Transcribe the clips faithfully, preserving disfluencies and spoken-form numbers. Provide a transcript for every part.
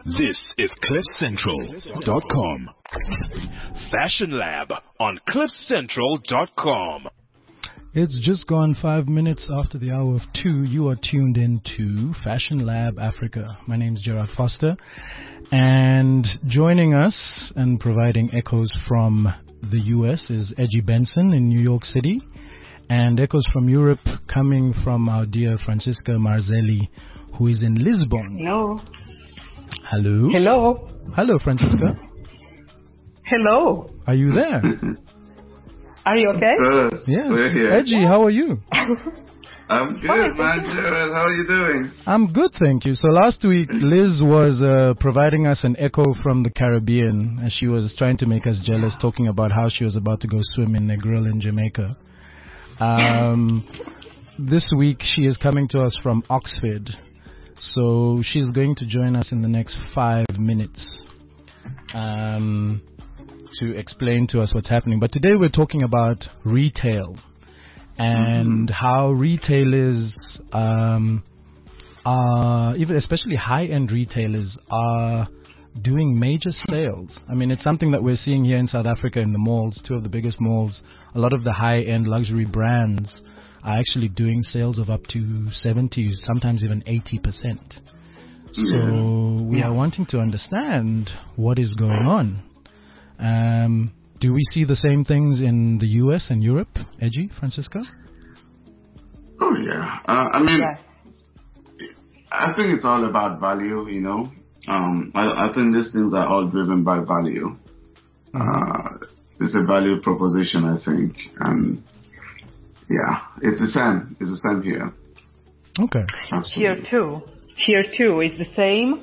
This is cliff central dot com. Fashion Lab on cliff central dot com. It's just gone five minutes after the hour of two. You are tuned in to Fashion Lab Africa. My name is Gerard Foster. And joining us and providing echoes from the U S is Edgy Benson in New York City. And echoes from Europe coming from our dear Francisca Marzelli, who is in Lisbon. Hello. Hello. Hello. Hello, Francisca. Hello. Are you there? Are you okay? Good. Yes. We're here. Edgy, how are you? I'm good, man. Gerard, how are you doing? I'm good, thank you. So last week, Liz was uh, providing us an echo from the Caribbean, and she was trying to make us jealous, talking about how she was about to go swim in Negril in Jamaica. Um, this week, she is coming to us from Oxford. So she's going to join us in the next five minutes um, to explain to us what's happening. But today we're talking about retail and mm-hmm. how retailers, um, are, even especially high-end retailers, are doing major sales. I mean, it's something that we're seeing here in South Africa in the malls, two of the biggest malls. A lot of the high-end luxury brands are actually doing sales of up to seventy, sometimes even eighty percent. So we are wanting to understand what is going on. Um, do we see the same things in the U S and Europe, Edgy, Francisca? Oh, yeah. Uh, I mean, Yes. I think it's all about value, you know. Um, I, I think these things are all driven by value. Uh, it's a value proposition, I think. And yeah, it's the same. It's the same here. Okay. Absolutely. Here too. Here too is the same.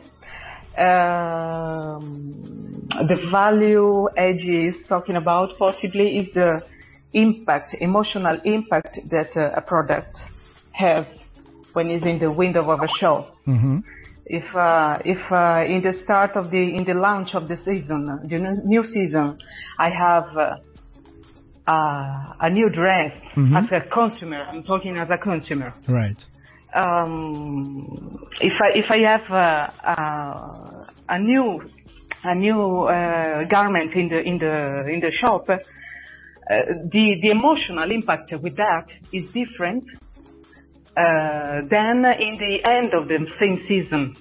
Um, the value Edgy is talking about possibly is the impact, emotional impact that uh, a product has when it's in the window of a show. Mm-hmm. If uh, if uh, in the start of the in the launch of the season, the new season, I have uh, uh, a new dress Mm-hmm. as a consumer. I'm talking as a consumer. Right. Um, if I if I have uh, uh, a new a new uh, garment in the in the in the shop, uh, the the emotional impact with that is different uh, than in the end of the same season.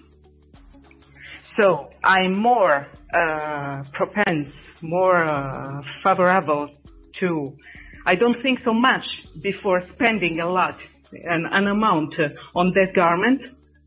So I'm more uh, propense, more uh, favorable to. I don't think so much before spending a lot. An, an amount uh, on that garment,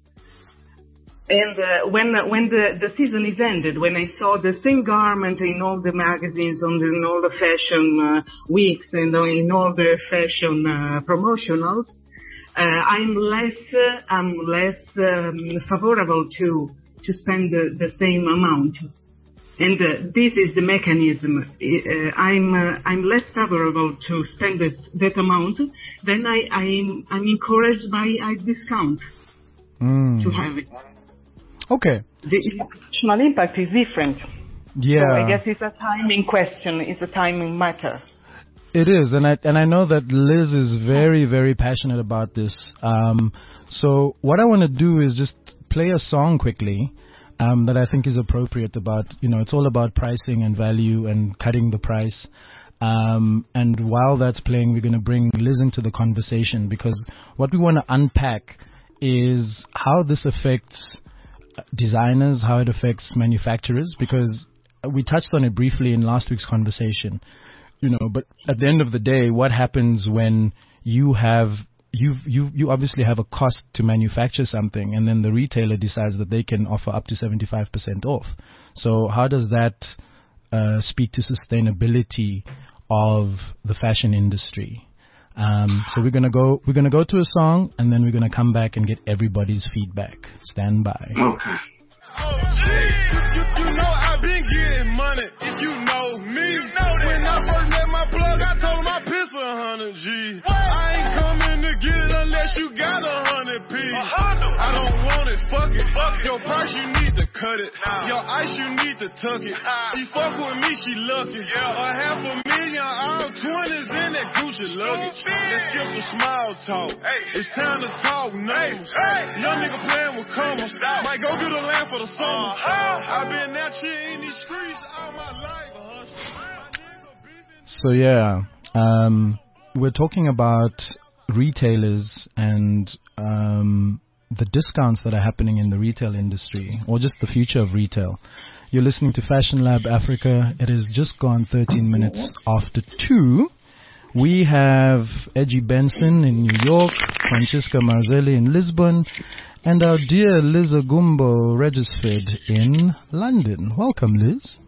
and uh, when uh, when the, the season is ended, when I saw the same garment in all the magazines, on the, in all the fashion uh, weeks, and in all the fashion uh, promotionals, uh, I'm less uh, I'm less um, favorable to to spend the, the same amount. And uh, this is the mechanism. Uh, I'm uh, I'm less favorable to spend that, that amount. Then I I'm, I'm encouraged by a discount Mm. to have it. Okay. The emotional impact is different. Yeah. So I guess it's a timing question. It's a timing matter. It is, and I and I know that Liz is very, very passionate about this. Um, so what I want to do is just play a song quickly. Um, that I think is appropriate about, you know, it's all about pricing and value and cutting the price. Um, and while that's playing, we're going to bring Liz into the conversation, because what we want to unpack is how this affects designers, how it affects manufacturers, because we touched on it briefly in last week's conversation, you know, but at the end of the day, what happens when you have You you you obviously have a cost to manufacture something, and then the retailer decides that they can offer up to seventy-five percent off. So how does that uh, speak to sustainability of the fashion industry? Um, so we're gonna go we're gonna go to a song, and then we're gonna come back and get everybody's feedback. Stand by. Okay. Oh, gee, you, you know I've been getting money. If you know me, you know when I first met my plug, I told him I piss for a hundred G. What? I ain't coming to get it unless you got a hundred P. I don't want it, fuck it. Fuck it. Your price, you need to cut it. Nah. Your ice, you need to tuck it. Nah. She fuck with me, she lucky. Yeah. A half a million, all twenties in that Gucci luggage. Let's skip the small talk. Hey. It's time to talk numbers. Hey. Hey. Young nigga playing with commas. Might go get a land for the summer. Uh-huh. shit in these streets all my life. My nigga beefing. So yeah, um, we're talking about retailers and um, the discounts that are happening in the retail industry, or just the future of retail. You're listening to Fashion Lab Africa. It has just gone thirteen minutes after two. We have Edgy Benson in New York, Francisca Marzelli in Lisbon, and our dear Liz Agumbo Regisford in London. Welcome, Liz.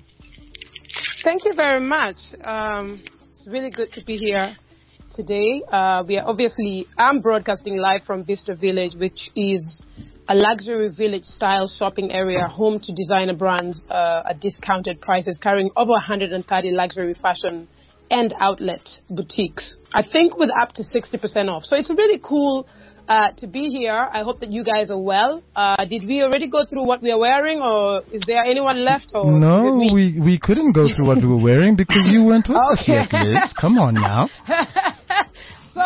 Thank you very much. Um, it's really good to be here today. Uh, we are obviously, I'm broadcasting live from Bistro Village, which is a luxury village-style shopping area, home to designer brands uh, at discounted prices, carrying over one hundred thirty luxury fashion and outlet boutiques, I think with up to sixty percent off. So it's really cool uh, to be here. I hope that you guys are well. Uh, did we already go through what we are wearing, or is there anyone left? Or no, we, we couldn't go through what we were wearing because you weren't with us yet, Liz. Come on now. So,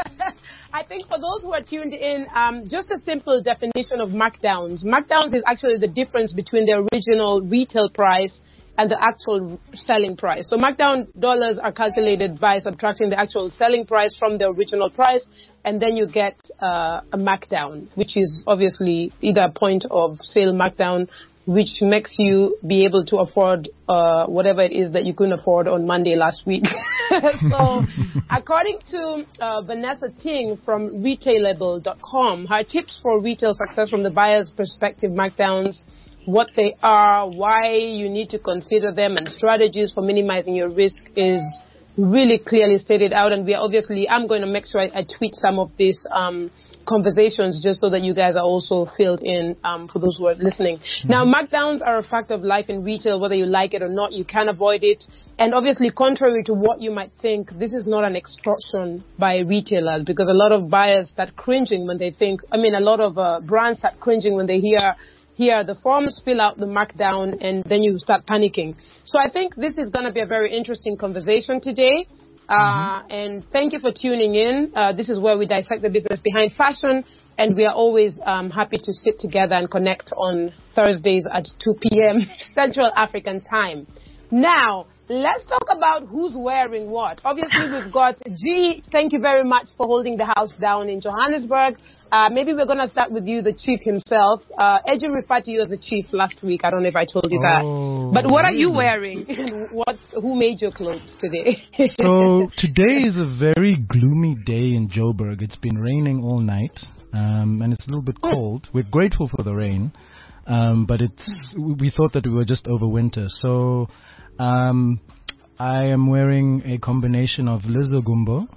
I think for those who are tuned in, um, just a simple definition of markdowns. Markdowns is actually the difference between the original retail price and the actual selling price. So markdown dollars are calculated by subtracting the actual selling price from the original price, and then you get uh, a markdown, which is obviously either a point of sale markdown, which makes you be able to afford uh, whatever it is that you couldn't afford on Monday last week. So according to uh, Vanessa Ting from retailable dot com, her tips for retail success from the buyer's perspective markdowns, what they are, why you need to consider them, and strategies for minimizing your risk is really clearly stated out. And we are obviously, I'm going to make sure I, I tweet some of these um, conversations just so that you guys are also filled in um, for those who are listening. Mm-hmm. Now, markdowns are a fact of life in retail, whether you like it or not. You can't avoid it. And obviously, contrary to what you might think, this is not an extortion by retailers, because a lot of buyers start cringing when they think, I mean, a lot of uh, brands start cringing when they hear Here, the forms, fill out the markdown, and then you start panicking. So I think this is going to be a very interesting conversation today. Uh, mm-hmm. And thank you for tuning in. Uh, this is where we dissect the business behind fashion, and we are always um, happy to sit together and connect on Thursdays at two p.m. Central African time. Now, let's talk about who's wearing what. Obviously, we've got G. Thank you very much for holding the house down in Johannesburg. Uh, maybe we're going to start with you, the chief himself. Uh, Eji referred to you as the chief last week. I don't know if I told you that. Oh, but what are you wearing? what? Who made your clothes today? So today is a very gloomy day in Joburg. It's been raining all night, um, and it's a little bit cold. We're grateful for the rain, um, but it's we thought that we were just over winter. So um, I am wearing a combination of Liz Agumbo,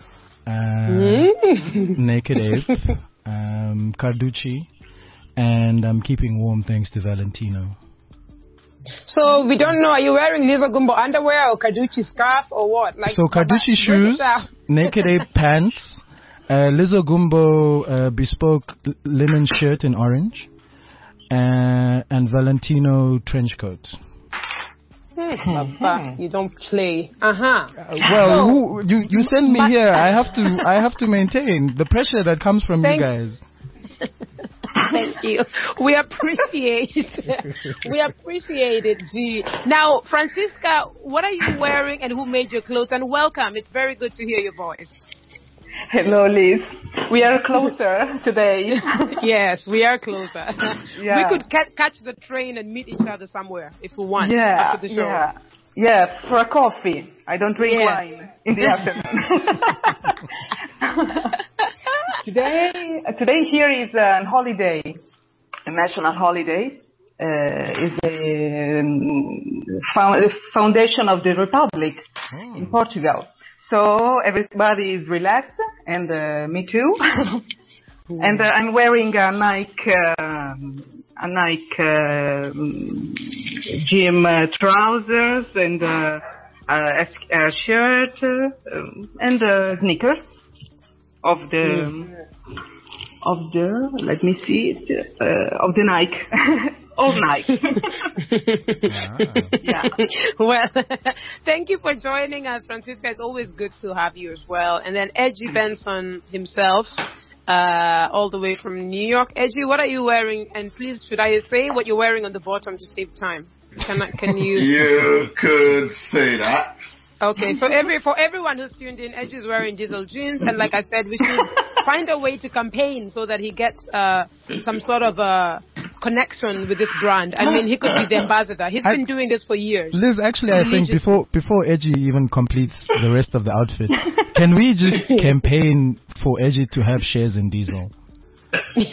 Uh, Naked Ape, um, Carducci, and I'm keeping warm thanks to Valentino. So we don't know, are you wearing Liz Agumbo underwear or Carducci scarf or what? Like, so Carducci shoes, Naked Ape pants, uh, Liz Agumbo uh, bespoke linen shirt in orange, uh, and Valentino trench coat. Papa, you don't play. Uh-huh. Uh, well, so, who, you you send me here. I have to I have to maintain the pressure that comes from you guys. Thank you. We appreciate we appreciate it, G. Now, Francisca, what are you wearing and who made your clothes? And welcome. It's very good to hear your voice. Hello, Liz. We are closer today. Yes, we are closer. Yeah. We could ca- catch the train and meet each other somewhere if we want yeah, after the show. Yeah, yeah, for a coffee. I don't drink yes. wine in the afternoon. today, today here is a holiday, a national holiday. Uh, is the um, foundation of the Republic oh. in Portugal. So everybody is relaxed, and uh, me too. and uh, I'm wearing a Nike, uh, a Nike uh, gym uh, trousers and uh, a, a shirt uh, and uh, sneakers of the mm. of the. Let me see it uh, of the Nike. All night. ah. Yeah. Well, thank you for joining us, Francisca. It's always good to have you as well. And then Edgy Benson himself, uh, all the way from New York. Edgy, what are you wearing? And please, should I say what you're wearing on the bottom to save time? Can I, can you? You could say that. Okay, so every for everyone who's tuned in, Edgy is wearing Diesel jeans, and like I said, we should find a way to campaign so that he gets uh, some sort of a connection with this brand. I mean, he could be the ambassador. He's I, been doing this for years. Liz, actually, I think before before Edgy even completes the rest of the outfit, can we just campaign for Edgy to have shares in Diesel? Yes.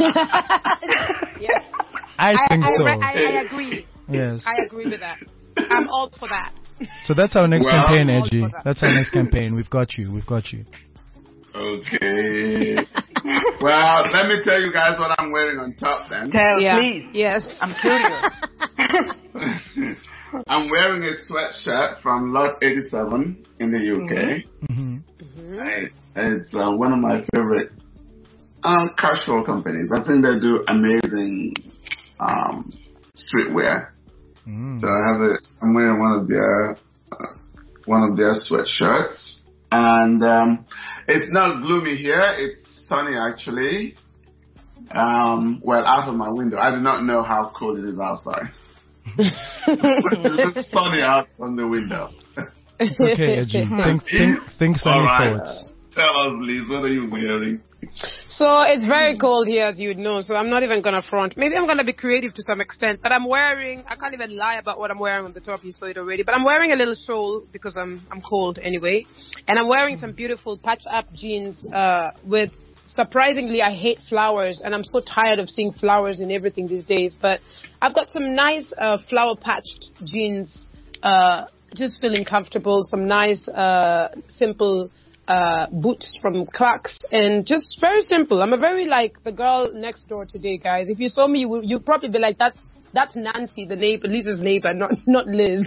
I think I, so. I, I, I agree. Yes. I agree with that. I'm all for that. So that's our next well, campaign, Edgy. That. That's our next campaign. We've got you. We've got you. Okay. Well, let me tell you guys what I'm wearing on top then. Tell, yeah. please. Yes. I'm curious. I'm wearing a sweatshirt from Lot eighty-seven in the U K. Mm-hmm. Mm-hmm. I, it's uh, one of my favorite uh, casual companies. I think they do amazing um, streetwear. Mm. So I have a, I'm wearing one of their, uh, one of their sweatshirts, and um, it's not gloomy here. It's sunny actually. Um, well, out of my window, I do not know how cold it is outside. It looks sunny out from the window. Okay, Edgy. Think, think, think sunny right. thoughts. Tell us, please, what are you wearing? So it's very cold here, as you would know, so I'm not even going to front. Maybe I'm going to be creative to some extent, but I'm wearing, I can't even lie about what I'm wearing on the top, you saw it already, but I'm wearing a little shawl because I'm I'm cold anyway, and I'm wearing some beautiful patch-up jeans uh, with, surprisingly, I hate flowers, and I'm so tired of seeing flowers in everything these days, but I've got some nice uh, flower-patched jeans, uh, just feeling comfortable, some nice, uh, simple Uh, boots from Clarks, and just very simple. I'm a very like the girl next door today, guys. If you saw me, you would you'd probably be like, that's that's Nancy, the neighbor, Liz's neighbor, not not Liz.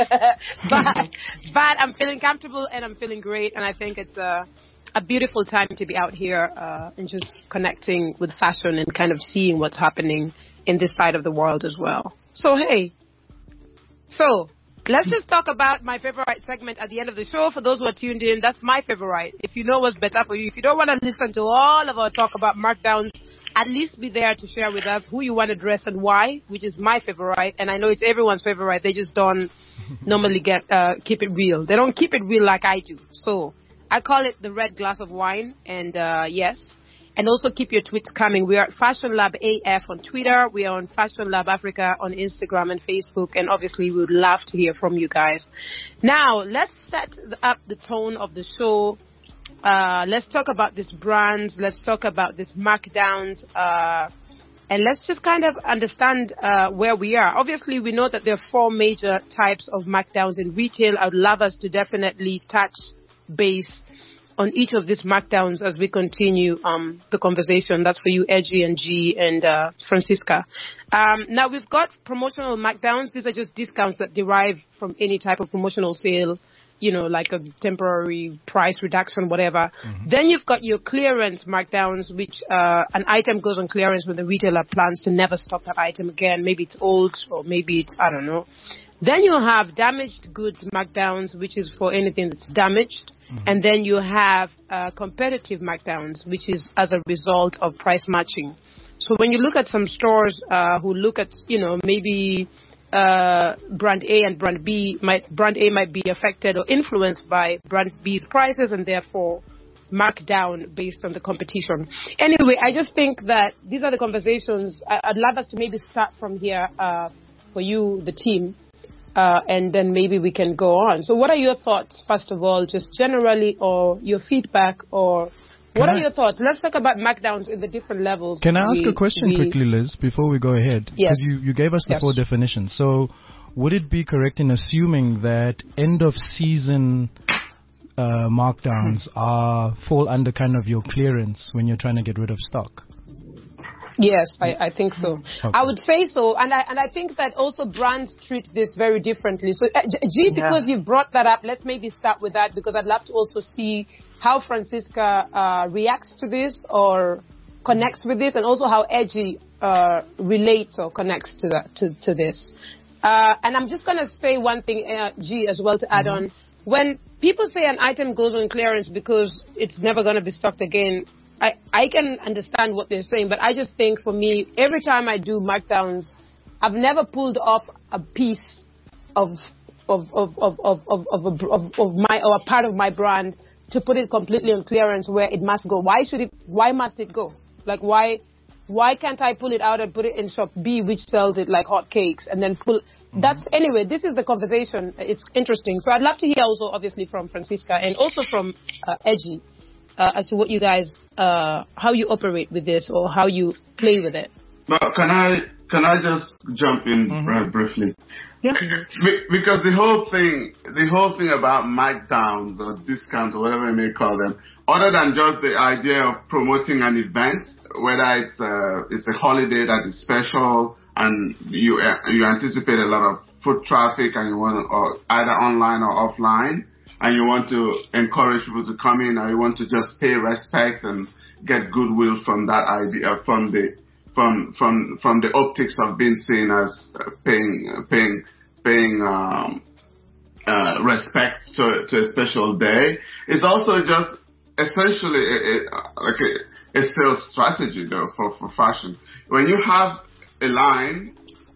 but but I'm feeling comfortable and I'm feeling great, and I think it's a a beautiful time to be out here uh, and just connecting with fashion and kind of seeing what's happening in this side of the world as well. So hey, so. Let's just talk about my favorite segment at the end of the show. For those who are tuned in, that's my favorite. If you know what's better for you, if you don't want to listen to all of our talk about markdowns, at least be there to share with us who you want to dress and why, which is my favorite. And I know it's everyone's favorite. They just don't normally get uh, keep it real. They don't keep it real like I do. So I call it the red glass of wine. And uh, yes. And also keep your tweets coming. We are at Fashion Lab A F on Twitter. We are on Fashion Lab Africa on Instagram and Facebook. And obviously, we would love to hear from you guys. Now, let's set up the tone of the show. Uh, let's talk about these brands. Let's talk about these markdowns. Uh, and let's just kind of understand uh, where we are. Obviously, we know that there are four major types of markdowns in retail. I would love us to definitely touch base on each of these markdowns as we continue um, the conversation. That's for you, Edgy and G and uh, Francisca. Um, now, we've got promotional markdowns. These are just discounts that derive from any type of promotional sale, you know, like a temporary price reduction, whatever. Mm-hmm. Then you've got your clearance markdowns, which uh, an item goes on clearance when the retailer plans to never stock that item again. Maybe it's old or maybe it's, I don't know. Then you have damaged goods markdowns, which is for anything that's damaged. Mm-hmm. And then you have uh, competitive markdowns, which is as a result of price matching. So when you look at some stores uh, who look at, you know, maybe uh, brand A and brand B, might, brand A might be affected or influenced by brand B's prices and therefore mark down based on the competition. Anyway, I just think that these are the conversations. I, I'd love us to maybe start from here uh, for you, the team. Uh, and then maybe we can go on. So what are your thoughts, first of all, just generally, or your feedback, or what can are I, your thoughts? Let's talk about markdowns in the different levels. Can I ask we, a question we, quickly, Liz, before we go ahead? Yes. Because you, you gave us the yes. four definitions. So would it be correct in assuming that end-of-season uh, markdowns are fall under kind of your clearance when you're trying to get rid of stock? Yes, I, I think so. Okay. I would say so, and I and I think that also brands treat this very differently. So, uh, G, because yeah. you brought that up, let's maybe start with that because I'd love to also see how Francisca uh, reacts to this or connects with this, and also how Edgy uh, relates or connects to that to to this. Uh, and I'm just gonna say one thing, uh, G, as well to add mm-hmm. on. When people say an item goes on clearance because it's never gonna be stocked again. I, I can understand what they're saying, but I just think for me, every time I do markdowns, I've never pulled off a piece of of of of of of, of, of, of my or a part of my brand to put it completely on clearance where it must go? Why should it? Why must it go? Like why? Why can't I pull it out and put it in shop B, which sells it like hotcakes, and then pull? Mm-hmm. That's anyway. This is the conversation. It's interesting. So I'd love to hear also, obviously, from Francisca and also from uh, Edgy uh, as to what you guys, uh, how you operate with this or how you play with it. But can I can I just jump in mm-hmm. right briefly? Yeah. Be- because the whole thing, the whole thing about markdowns or discounts or whatever you may call them, other than just the idea of promoting an event, whether it's a, it's a holiday that is special and you uh, you anticipate a lot of foot traffic and you want to, or either online or offline, and you want to encourage people to come in, or you want to just pay respect and get goodwill from that idea, from the from from from the optics of being seen as uh, paying uh, paying paying um, uh, respect to to a special day. It's also just essentially a, a, like a, a sales strategy, though, for, for fashion. When you have a line,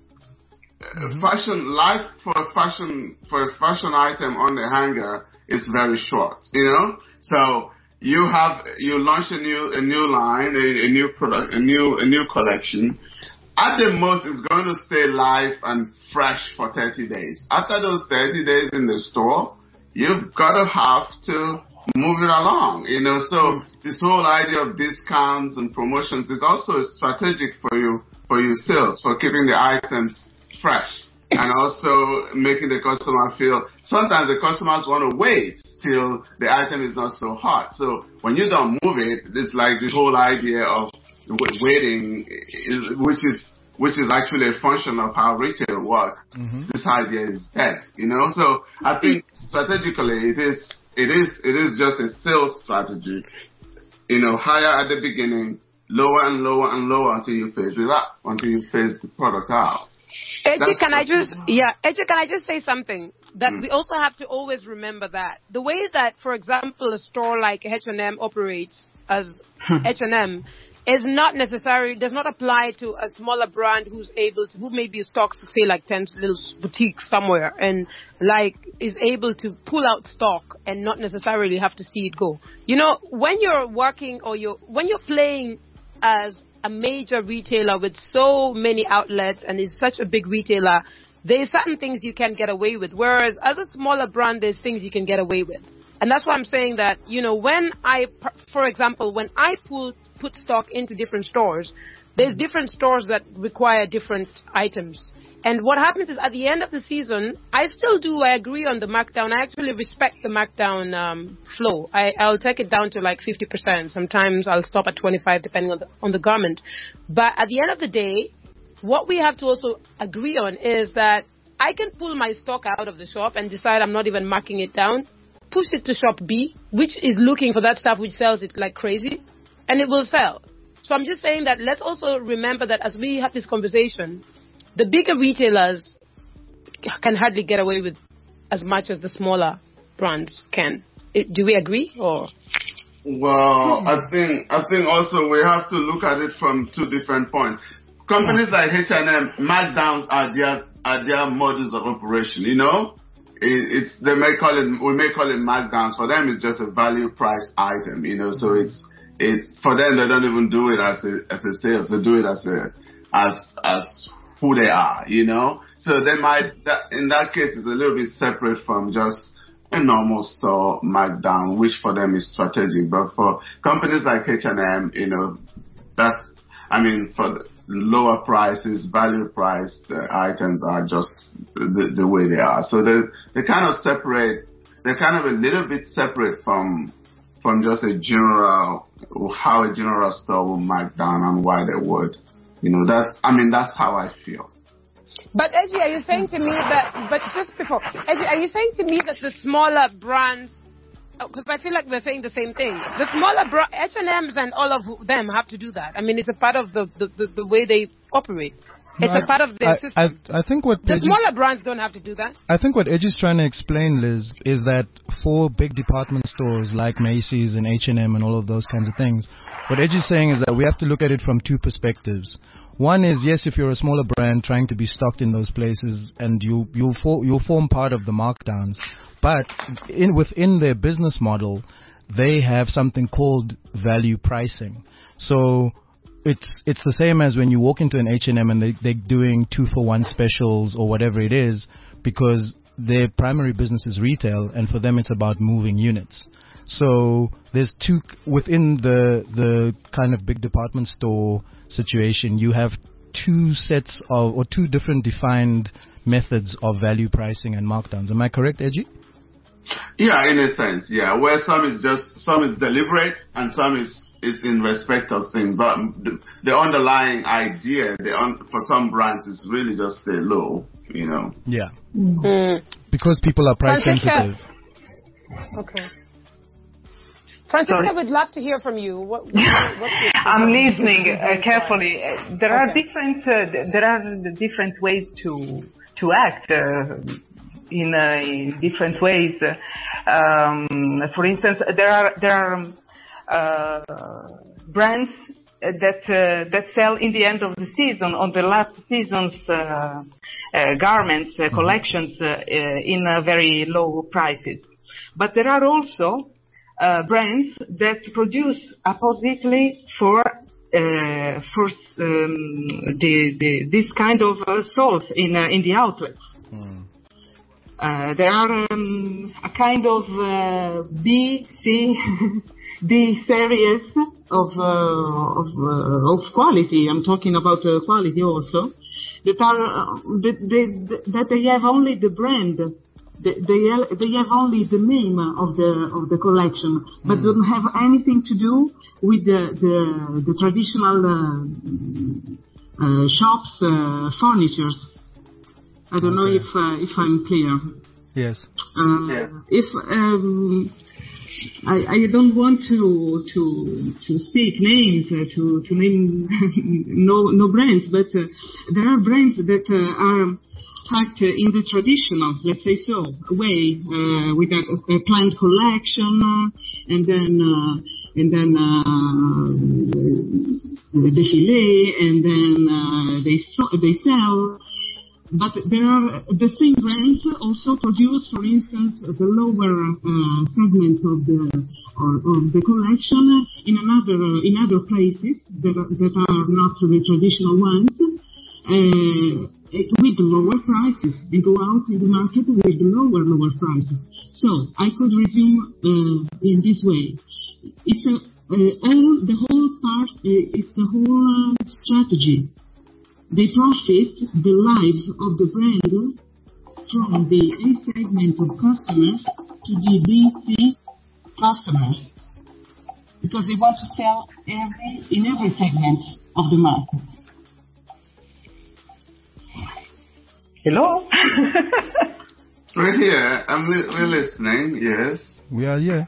mm-hmm. fashion life for a fashion for a fashion item on the hanger is very short, you know. So you have you launch a new a new line, a, a new product, a new a new collection. At the most, it's going to stay live and fresh for thirty days. After those thirty days in the store, you've got to have to move it along, you know. So this whole idea of discounts and promotions is also strategic for you, for your sales, for keeping the items fresh and also making the customer feel. Sometimes the customers want to wait till the item is not so hot. So when you don't move it, it's like this whole idea of waiting, which is which is actually a function of how retail works. Mm-hmm. This idea is dead, you know. So I think strategically it is. It is it is just a sales strategy, you know, higher at the beginning, lower and lower and lower until you phase it up, until you phase the product out. Edgy, can I just yeah, Edgy, can I just say something that mm. we also have to always remember that the way that, for example, a store like H and M operates as H and M is not necessary, does not apply to a smaller brand who's able to, who maybe stocks, say, like ten little boutiques somewhere and, like, is able to pull out stock and not necessarily have to see it go. You know, when you're working or you're, when you're playing as a major retailer with so many outlets and is such a big retailer, there's certain things you can get away with. Whereas as a smaller brand, there's things you can get away with. And that's why I'm saying that, you know, when I, for example, when I pull, put stock into different stores, there's different stores that require different items. And what happens is at the end of the season, I still do, I agree on the markdown. I actually respect the markdown um, flow. I, I'll take it down to like fifty percent. Sometimes I'll stop at twenty-five depending on the, on the garment. But at the end of the day, what we have to also agree on is that I can pull my stock out of the shop and decide I'm not even marking it down, push it to shop B, which is looking for that stuff which sells it like crazy, and it will sell. So I'm just saying that let's also remember that as we have this conversation, the bigger retailers can hardly get away with as much as the smaller brands can. Do we agree? Or well, I think I think also we have to look at it from two different points. Companies like H and M, markdowns are their are their models of operation. You know, it, it's they may call it we may call it markdowns. For them, it's just a value price item. You know, so it's it's for them they don't even do it as a as a sales. They do it as a as as who they are, you know. So they might, that, in that case, it's a little bit separate from just a normal store markdown, which for them is strategic. But for companies like H and M, you know, that's, I mean, for the lower prices, value price, the items are just the, the way they are. So they they kind of separate, they're kind of a little bit separate from from just a general, how a general store will mark down and why they would. You know, that's, I mean, that's how I feel. But Edgy, are you saying to me that, but just before, Edgy, are you saying to me that the smaller brands, because I feel like we're saying the same thing, the smaller brands, H and M's and all of them have to do that. I mean, it's a part of the, the, the, the way they operate. It's no, a part of their I, system. I, I think what the Edgy, smaller brands don't have to do that. I think what Edgy's trying to explain, Liz, is that for big department stores like Macy's and H and M and all of those kinds of things, what Edgy's saying is that we have to look at it from two perspectives. One is, yes, if you're a smaller brand trying to be stocked in those places, and you, you'll, for, you'll form part of the markdowns. But in, within their business model, they have something called value pricing. So it's it's the same as when you walk into an H and M and they, they're doing two-for-one specials or whatever it is, because their primary business is retail, and for them it's about moving units. So there's two within the the kind of big department store situation. You have two sets of or two different defined methods of value pricing and markdowns. Am I correct, Edgy? Yeah, in a sense, yeah. Where some is just some is deliberate and some is is in respect of things. But the, the underlying idea, the un, for some brands, is really just stay low. You know. Yeah. Mm. Because people are price Francisca. sensitive. Okay. Francisca, Sorry? I would love to hear from you. What, what, what's your I'm listening uh, carefully. Uh, There are Okay. different uh, there are different ways to to act uh, in, uh, in different ways. Um, for instance, there are there are um, uh, brands that uh, that sell in the end of the season, on the last season's uh, uh, garments uh, collections uh, uh, in uh, very low prices. But there are also uh, brands that produce appositely for uh, for um, the, the this kind of uh, stores in uh, in the outlets. Mm. Uh, there are um, a kind of uh, B, C, D series of uh, of, uh, of quality. I'm talking about uh, quality also. That are uh, that, they, that they have only the brand. They they have, they have only the name of the of the collection, but mm. don't have anything to do with the the, the traditional uh, uh, shops uh, furnitures. I don't know Okay. if uh, if I'm clear. Yes. Uh, Yeah. If um, I, I don't want to to to speak names uh, to to name no no brands, but uh, there are brands that uh, are packed in the traditional, let's say so, way uh, with a, a planned collection, uh, and then uh, and then uh, défilé, and then uh, they so- they sell. But there are the same brands also produce, for instance, the lower uh, segment of the or, of the collection in another uh, in other places that are, that are not the traditional ones, uh, with lower prices, and go out in the market with lower lower prices. So I could resume uh, in this way. It's a, uh, all the whole part. Uh, it's the whole uh, strategy. They profit the life of the brand from the A segment of customers to the B, C customers, because they want to sell every in every segment of the market. Hello? Right here, I'm li- we're listening. Yes. We are here.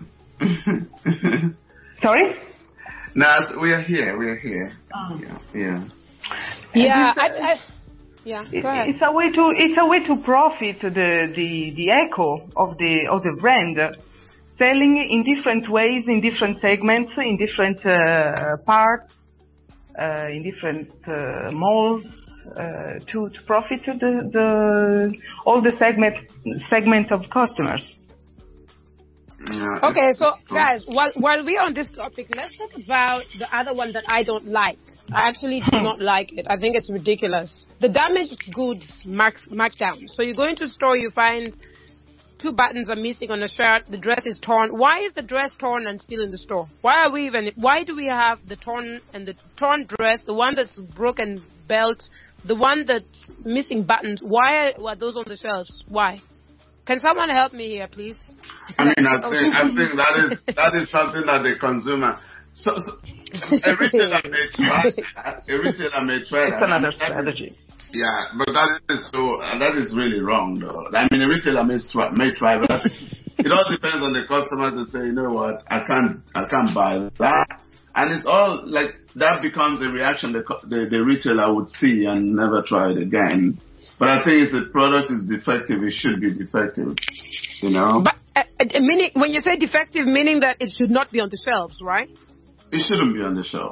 Sorry? No, we are here. We are here. Oh. Yeah. Yeah. Yeah, And I, this, uh, I, yeah. Go ahead. It's a way to it's a way to profit the the the echo of the of the brand, selling in different ways, in different segments, in different uh, parts, uh, in different uh, malls, uh, to to profit the the all the segment segment of customers. Yeah. Okay, so guys, while while we're on this topic, let's talk about the other one that I don't like. I actually do not like it. I think it's ridiculous. The damaged goods mark, markdown. So you go into a store, you find two buttons are missing on a shirt, the dress is torn. Why is the dress torn and still in the store? Why are we even, why do we have the torn and the torn dress, the one that's broken belt, the one that's missing buttons? Why are, are those on the shelves? Why? Can someone help me here, please? I mean, I think I think that is that is something that the consumer. So, so a retailer may try. A retailer may try. It's that. another That is- strategy. Yeah, but that is so. Uh, that is really wrong, though. I mean, a retailer may try, may try, but I think it all depends on the customers to say, you know what, I can't, I can't buy that, and it's all like that becomes a reaction the cu- the, the retailer would see and never try it again. But I think if the product is defective, it should be defective. You know, But uh, uh, meaning, when you say defective, meaning that it should not be on the shelves, right? it shouldn't be on the shelf.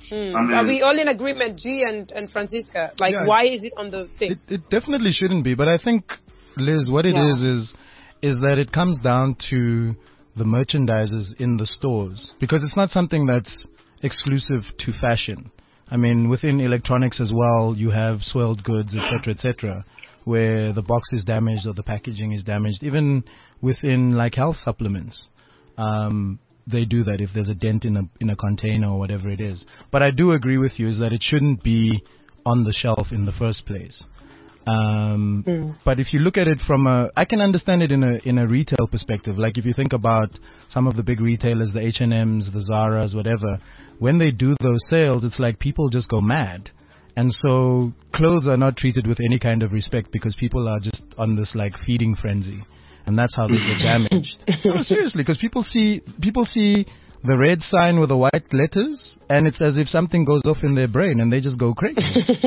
Mm. I mean, Are we all in agreement, G and, and Francisca? Like, Yeah. why is it on the thing? It, it definitely shouldn't be, but I think, Liz, what it Yeah. is is is that it comes down to the merchandisers in the stores, because it's not something that's exclusive to fashion. I mean, within electronics as well, you have soiled goods, et cetera, et cetera, where the box is damaged or the packaging is damaged. Even within like health supplements, um, they do that if there's a dent in a in a container or whatever it is. But I do agree with you is that it shouldn't be on the shelf in the first place. Um, Mm. But if you look at it from a, I can understand it in a in a retail perspective. Like if you think about some of the big retailers, the H and M's, the Zara's, whatever, when they do those sales, it's like people just go mad. And so clothes are not treated with any kind of respect because people are just on this like feeding frenzy. And that's how they get damaged. No, seriously, because people see people see the red sign with the white letters, and it's as if something goes off in their brain, and they just go crazy.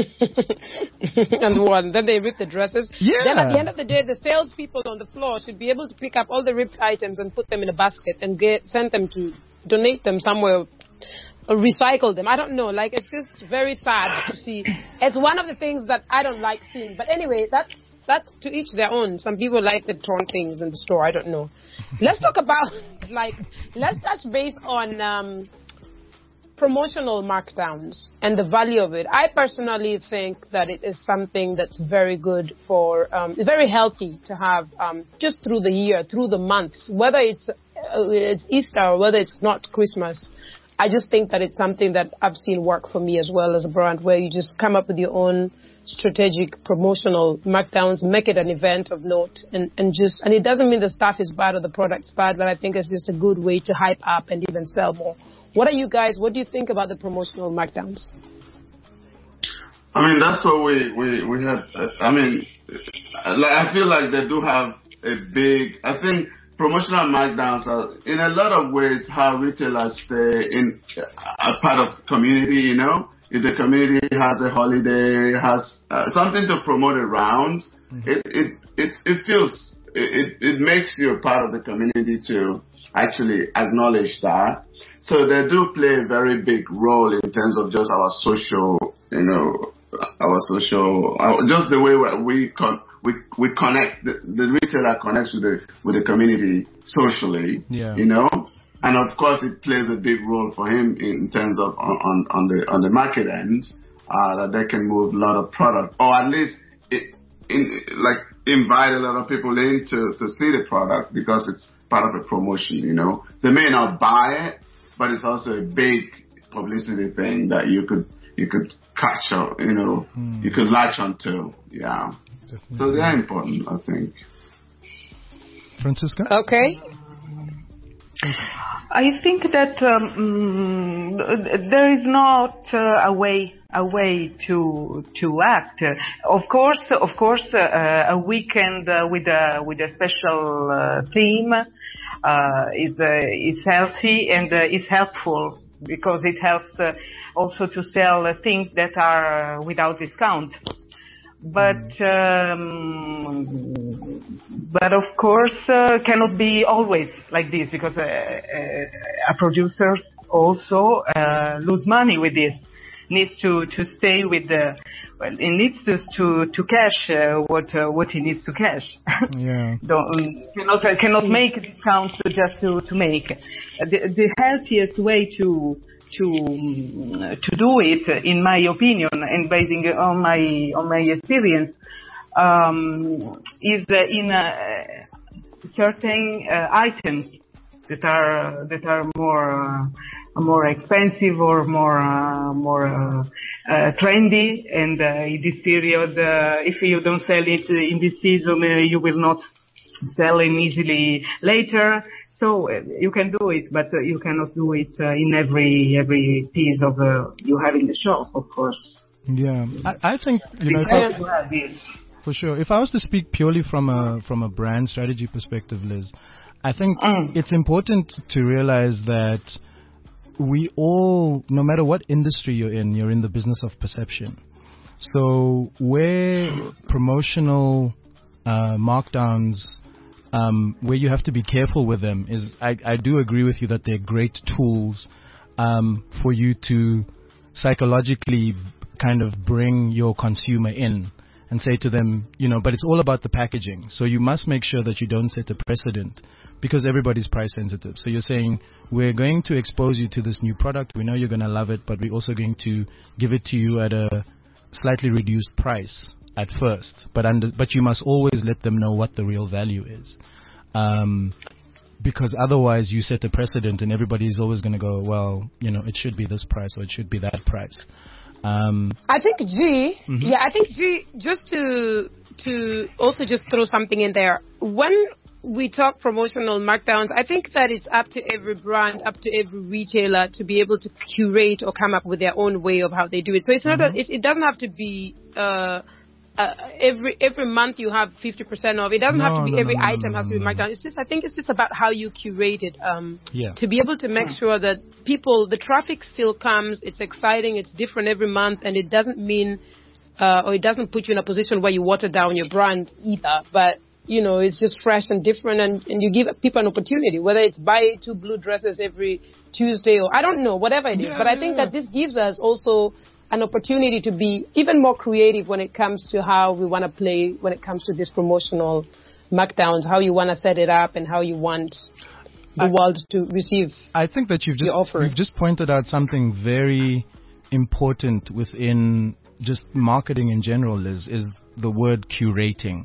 And one, then they rip the dresses. Yeah. Then at the end of the day, the salespeople on the floor should be able to pick up all the ripped items and put them in a basket and get send them to donate them somewhere or recycle them. I don't know. Like, it's just very sad to see. It's one of the things that I don't like seeing. But anyway, that's that's to each their own. Some people like the torn things in the store. I don't know. Let's talk about, like, let's touch base on um, promotional markdowns and the value of it. I personally think that it is something that's very good for, um, it's very healthy to have um, just through the year, through the months, whether it's, uh, it's Easter or whether it's not Christmas. I just think that it's something that I've seen work for me as well as a brand, where you just come up with your own strategic promotional markdowns, make it an event of note, and, and just, and it doesn't mean the stuff is bad or the product's bad, but I think it's just a good way to hype up and even sell more. What are you guys, what do you think about the promotional markdowns? I mean, that's what we, we, we had. I mean, like, I feel like they do have a big, I think promotional markdowns are, in a lot of ways, how retailers stay in a part of community, you know? If the community has a holiday, has uh, something to promote around, mm-hmm. it, it, it, it feels, it, it makes you a part of the community to actually acknowledge that. So they do play a very big role in terms of just our social, you know, our social, our, just the way we con- we we connect, the, the retailer connects with the with the community socially, yeah. you know. And of course, it plays a big role for him in terms of on, on, on the on the market end, uh, that they can move a lot of product, or at least it, in, like invite a lot of people in to, to see the product because it's part of a promotion. You know, they may not buy it, but it's also a big publicity thing that you could you could catch up, you know, mm. you could latch onto. Yeah, definitely. So they're important, I think. Francisca? Okay. I think that um, there is not uh, a way a way to to act. Of course, of course, uh, a weekend uh, with a with a special uh, theme uh, is uh, is healthy and uh, is helpful because it helps uh, also to sell uh, things that are without discount. But um, but of course uh, cannot be always like this because uh, uh, producers also uh, lose money with this. Needs to, to stay with the well. It needs to to to cash uh, what uh, what he needs to cash. Yeah. Don't cannot uh, cannot make discounts just to to make. The the healthiest way to. to to do it, in my opinion, and basing it on my on my experience, um, is uh, in uh, certain uh, items that are that are more uh, more expensive or more uh, more uh, uh, trendy, and uh, in this period, uh, if you don't sell it in this season, uh, you will not sell it easily later. So uh, you can do it, but uh, you cannot do it uh, in every every piece of uh, you have in the shop, of course. Yeah, I, I think you know. If I, for sure, if I was to speak purely from a from a brand strategy perspective, Liz, I think mm. it's important to realize that we all, no matter what industry you're in, you're in the business of perception. So where promotional uh, markdowns. Um, where you have to be careful with them is I, I do agree with you that they're great tools um, for you to psychologically kind of bring your consumer in and say to them, you know, but it's all about the packaging. So you must make sure that you don't set a precedent because everybody's price sensitive. So you're saying, we're going to expose you to this new product. We know you're going to love it, but we're also going to give it to you at a slightly reduced price at first. But under, but you must always let them know what the real value is. Um, because otherwise you set a precedent and everybody's always going to go, well, you know, it should be this price or it should be that price. Um, I think G, mm-hmm. yeah, I think G, just to to also just throw something in there. When we talk promotional markdowns, I think that it's up to every brand, up to every retailer to be able to curate or come up with their own way of how they do it. So it's not mm-hmm. a, it, it doesn't have to be uh, uh, every every month you have fifty percent off. It doesn't no, have to be no, every no, no, item no, has to be no, marked no. down. It's just I think it's just about how you curate it. Um, yeah. To be able to make sure that people, the traffic still comes. It's exciting. It's different every month, and it doesn't mean uh, or it doesn't put you in a position where you water down your brand either. But you know, it's just fresh and different, and, and you give people an opportunity, whether it's buy two blue dresses every Tuesday or I don't know, whatever it is. Yeah, but I think yeah. that this gives us also an opportunity to be even more creative when it comes to how we want to play, when it comes to these promotional markdowns, how you want to set it up and how you want the I, world to receive. I think that you've just, you've just pointed out something very important within just marketing in general, Liz, is the word curating.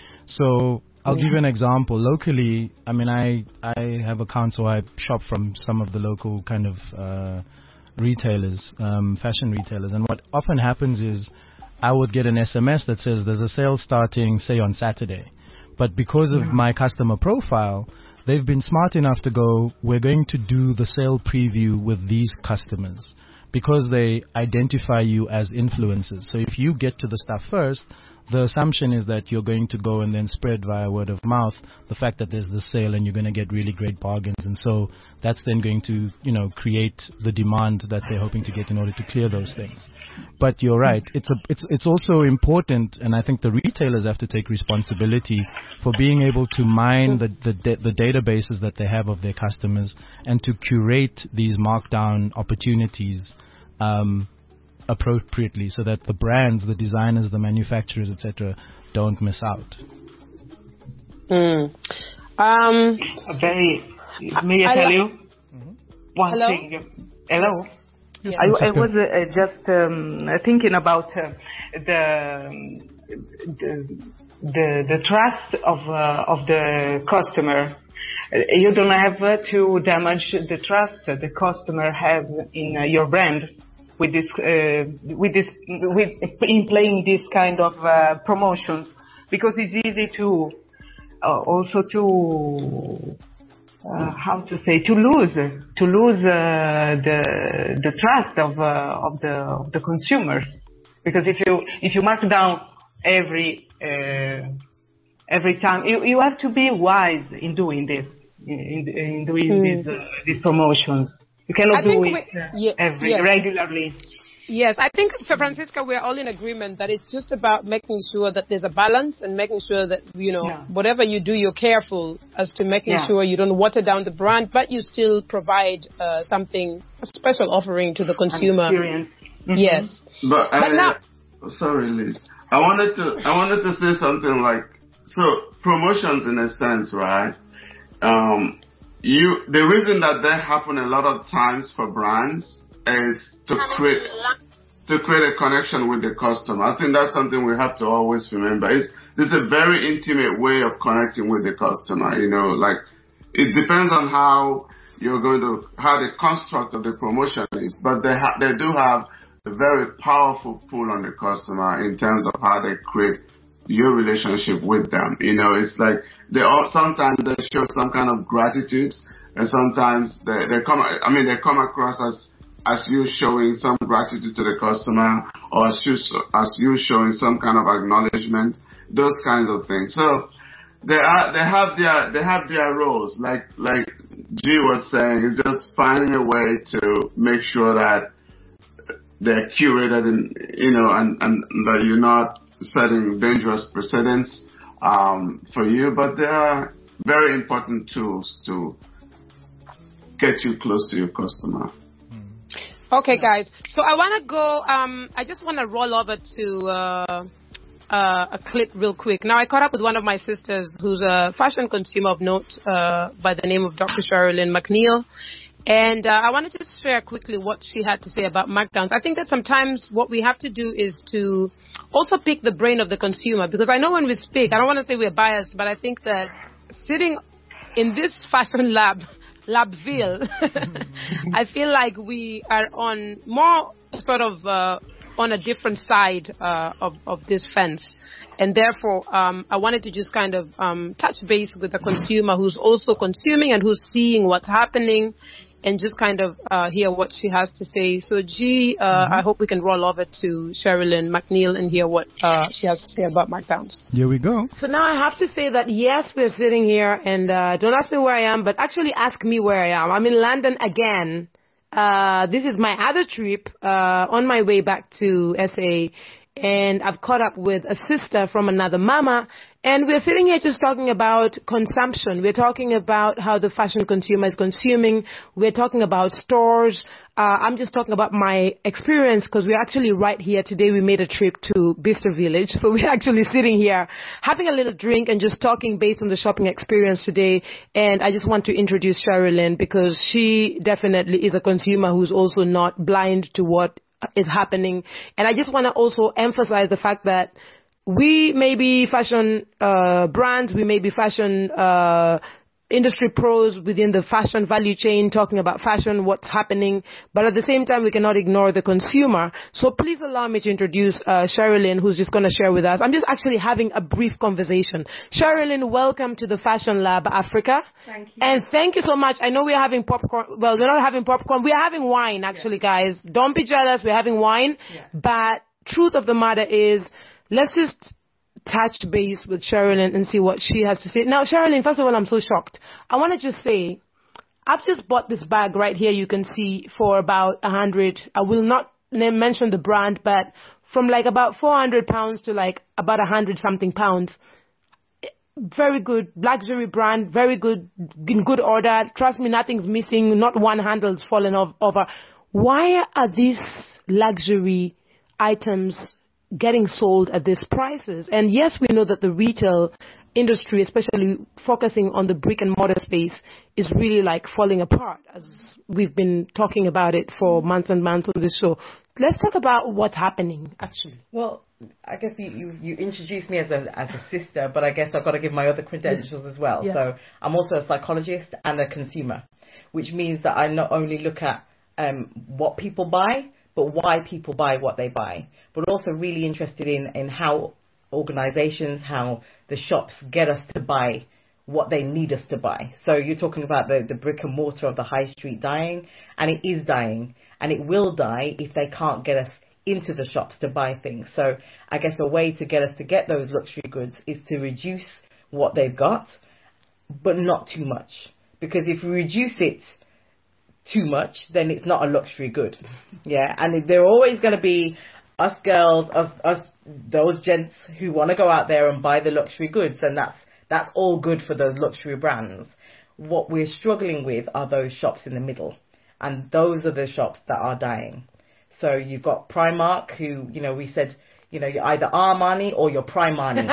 So I'll yeah. give you an example. Locally, I mean, I I have accounts, so I shop from some of the local kind of uh, retailers, um, fashion retailers. And what often happens is I would get an S M S that says there's a sale starting, say, on Saturday. But because of my customer profile, they've been smart enough to go, we're going to do the sale preview with these customers because they identify you as influencers. So if you get to the stuff first, the assumption is that you're going to go and then spread via word of mouth the fact that there's the sale and you're going to get really great bargains. And so that's then going to, you know, create the demand that they're hoping to get in order to clear those things. But you're right. It's a, it's, it's also important, and I think the retailers have to take responsibility for being able to mine the, the, the databases that they have of their customers and to curate these markdown opportunities, um, appropriately so that the brands, the designers, the manufacturers, et cetera, don't miss out. Mm. Um, very. May I tell I, you mm-hmm. one hello? thing? Hello. Yes, I, I was uh, just um, thinking about uh, the, the the the trust of uh, of the customer. You don't have uh, to damage the trust the customer have in uh, your brand. With this, uh, with this, with in playing this kind of uh, promotions, because it's easy to uh, also to uh, how to say to lose to lose uh, the the trust of uh, of the of the consumers, because if you if you mark down every uh, every time, you you have to be wise in doing this in in doing mm. these uh, these promotions. You cannot I do think it we, uh, yeah, every yes. regularly. Yes, I think, for Francisca, we're all in agreement that it's just about making sure that there's a balance and making sure that, you know, yeah. whatever you do, you're careful as to making yeah. sure you don't water down the brand, but you still provide uh, something, a special offering to the consumer. An experience. Mm-hmm. Yes. But, but I, now, sorry, Liz. I wanted to, I wanted to say something like, so promotions in a sense, right? Um, you, the reason that they happen a lot of times for brands is to create to create a connection with the customer. I think that's something we have to always remember. It's, it's a very intimate way of connecting with the customer. You know, like it depends on how you're going to, how the construct of the promotion is, but they ha- they do have a very powerful pull on the customer in terms of how they create your relationship with them. You know, it's like they all, sometimes they show some kind of gratitude, and sometimes they, they come, I mean, they come across as as you showing some gratitude to the customer, or as you, as you showing some kind of acknowledgement, those kinds of things. So they are, they have their, they have their roles. Like, like G was saying, it's just finding a way to make sure that they're curated and, you know, and, and that you're not setting dangerous precedents, um, for you, but they are very important tools to get you close to your customer. Okay, guys. So I want to go, um, I just want to roll over to uh, uh, a clip real quick. Now, I caught up with one of my sisters who's a fashion consumer of note uh, by the name of Doctor Sherilyn McNeil. And uh, I want to just share quickly what she had to say about markdowns. I think that sometimes what we have to do is to also pick the brain of the consumer, because I know when we speak, I don't want to say we're biased, but I think that sitting in this fashion lab, Labville, I feel like we are on more sort of uh, on a different side uh, of, of this fence. And therefore, um, I wanted to just kind of um, touch base with the consumer who's also consuming and who's seeing what's happening, and just kind of uh, hear what she has to say. So, G, uh, mm-hmm. I hope we can roll over to Sherilyn McNeil and hear what uh, she has to say about markdowns. Here we go. So now I have to say that, yes, we're sitting here, and uh, don't ask me where I am, but actually ask me where I am. I'm in London again. Uh, this is my other trip uh, on my way back to S A, and I've caught up with a sister from another mama, and we're sitting here just talking about consumption. We're talking about how the fashion consumer is consuming. We're talking about stores. Uh, I'm just talking about my experience, because we're actually right here today. We made a trip to Bicester Village, so we're actually sitting here having a little drink and just talking based on the shopping experience today. And I just want to introduce Sherilyn, because she definitely is a consumer who's also not blind to what is happening. And I just want to also emphasize the fact that we may be fashion uh, brands, we may be fashion uh, industry pros within the fashion value chain, talking about fashion, what's happening, but at the same time, we cannot ignore the consumer. So please allow me to introduce uh, Sherilyn, who's just going to share with us. I'm just actually having a brief conversation. Sherilyn, welcome to the Fashion Lab Africa. Thank you. And thank you so much. I know we're having popcorn. Well, we're not having popcorn. We're having wine, actually, yeah. guys. Don't be jealous. We're having wine. Yeah. But truth of the matter is, let's just touch base with Sherilyn and see what she has to say. Now, Sherilyn, first of all, I'm so shocked. I want to just say, I've just bought this bag right here, you can see, for about a hundred. I will not name, mention the brand, but from like about four hundred pounds to like about a hundred something pounds. Very good luxury brand, very good, in good order. Trust me, nothing's missing, not one handle's fallen off, over. Why are these luxury items getting sold at these prices? And yes, we know that the retail industry, especially focusing on the brick and mortar space, is really like falling apart, as we've been talking about it for months and months on this show. Let's talk about what's happening, actually. Well, I guess you, you, you introduced me as a as a sister, but I guess I've got to give my other credentials as well. Yes. So I'm also a psychologist and a consumer, which means that I not only look at um, what people buy, but why people buy what they buy, but also really interested in, in how organizations, how the shops get us to buy what they need us to buy. So you're talking about the, the brick and mortar of the high street dying, and it is dying, and it will die if they can't get us into the shops to buy things. So I guess a way to get us to get those luxury goods is to reduce what they've got, but not too much. Because if we reduce it too much, then it's not a luxury good. Yeah, and there are always going to be us girls, us, us those gents who want to go out there and buy the luxury goods, and that's that's all good for those luxury brands. What we're struggling with are those shops in the middle, and those are the shops that are dying. So you've got Primark, who, you know, we said, you know, you're either Armani or you're Primani.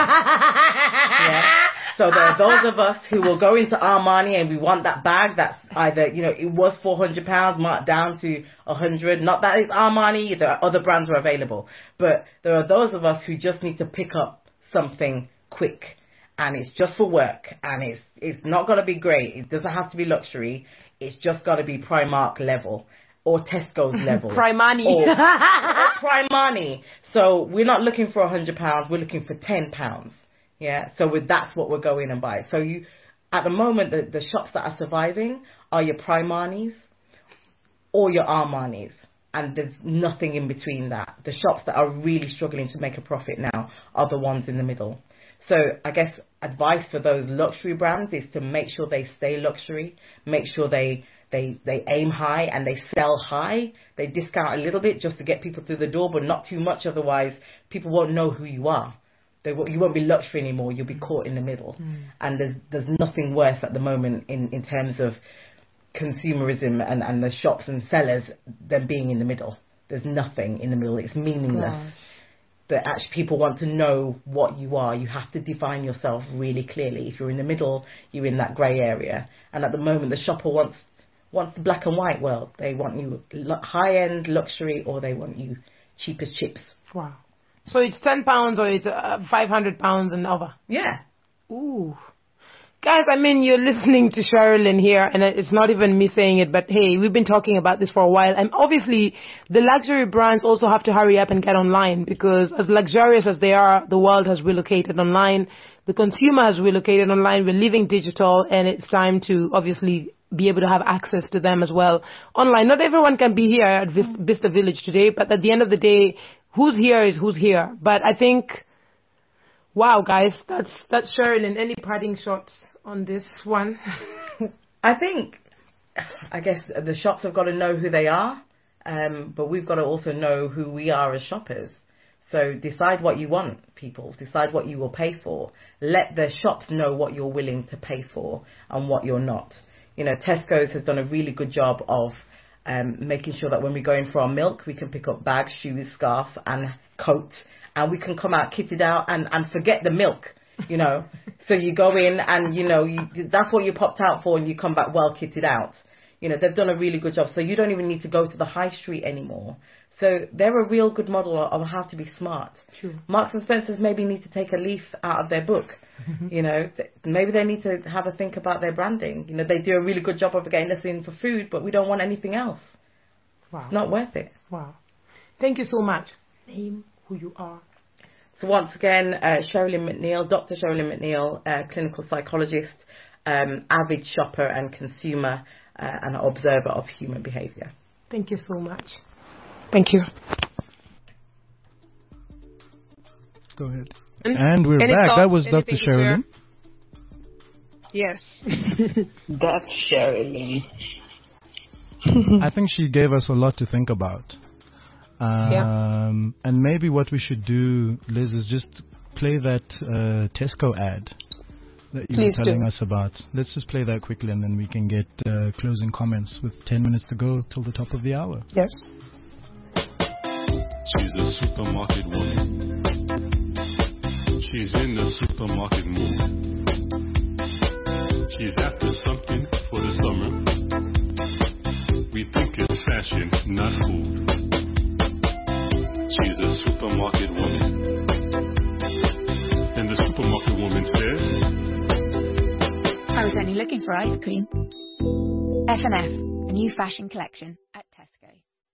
Yeah. So there are those of us who will go into Armani and we want that bag that's either, you know, it was four hundred pounds marked down to one hundred. Not that it's Armani, there are other brands are available. But there are those of us who just need to pick up something quick. And it's just for work. And it's it's not going to be great. It doesn't have to be luxury. It's just got to be Primark level. Or Tesco's level. Primani. Or, or Primani. So we're not looking for one hundred pounds. We're looking for ten pounds. Yeah. So with, that's what we're going and buy. So you, at the moment, the, the shops that are surviving are your Primanis or your Armanis. And there's nothing in between that. The shops that are really struggling to make a profit now are the ones in the middle. So I guess advice for those luxury brands is to make sure they stay luxury. Make sure they... They they aim high and they sell high. They discount a little bit just to get people through the door, but not too much. Otherwise, people won't know who you are. They won't, you won't be luxury anymore. You'll be caught in the middle. Mm. And there's there's nothing worse at the moment in, in terms of consumerism and, and the shops and sellers than being in the middle. There's nothing in the middle. It's meaningless. Gosh. That actually people want to know what you are. You have to define yourself really clearly. If you're in the middle, you're in that grey area. And at the moment, the shopper wants wants the black and white world. They want you high-end luxury, or they want you cheap as chips. Wow. So it's ten pounds or it's uh, five hundred pounds and over. Yeah. Ooh. Guys, I mean, you're listening to Sherilyn here, and it's not even me saying it, but hey, we've been talking about this for a while. And obviously, the luxury brands also have to hurry up and get online, because as luxurious as they are, the world has relocated online. The consumer has relocated online. We're living digital, and it's time to obviously be able to have access to them as well online. Not everyone can be here at Vista Village today, but at the end of the day, who's here is who's here. But I think, wow, guys, that's that's Sherilyn. Any parting shots on this one? I think, I guess the shops have got to know who they are, um, but we've got to also know who we are as shoppers. So decide what you want, people. Decide what you will pay for. Let the shops know what you're willing to pay for and what you're not. You know, Tesco's has done a really good job of um, making sure that when we go in for our milk, we can pick up bags, shoes, scarf and coat, and we can come out kitted out and, and forget the milk, you know. So you go in and, you know, you, that's what you popped out for, and you come back well kitted out. You know, they've done a really good job. So you don't even need to go to the high street anymore. So they're a real good model of how to be smart. True. Marks and Spencer's maybe need to take a leaf out of their book. Mm-hmm. You know, th- maybe they need to have a think about their branding. You know, they do a really good job of getting us in for food, but we don't want anything else. Wow. It's not worth it. Wow. Thank you so much. Name who you are. So once again, uh, Sherilyn McNeil, Doctor Sherilyn McNeil, uh, clinical psychologist, um, avid shopper and consumer, uh, and observer of human behaviour. Thank you so much. Thank you. Go ahead. And we're Any back. thoughts? That was Doctor Sherilyn. Yes. That's Sherilyn. I think she gave us a lot to think about. Um, yeah. And maybe what we should do, Liz, is just play that uh, Tesco ad that you Please were telling do. us about. Let's just play that quickly, and then we can get uh, closing comments with ten minutes to go till the top of the hour. Yes. She's a supermarket woman. She's in the supermarket mood. She's after something for the summer. We think it's fashion, not food. She's a supermarket woman. And the supermarket woman says, I was only looking for ice cream. F and F, a new fashion collection at Tesco.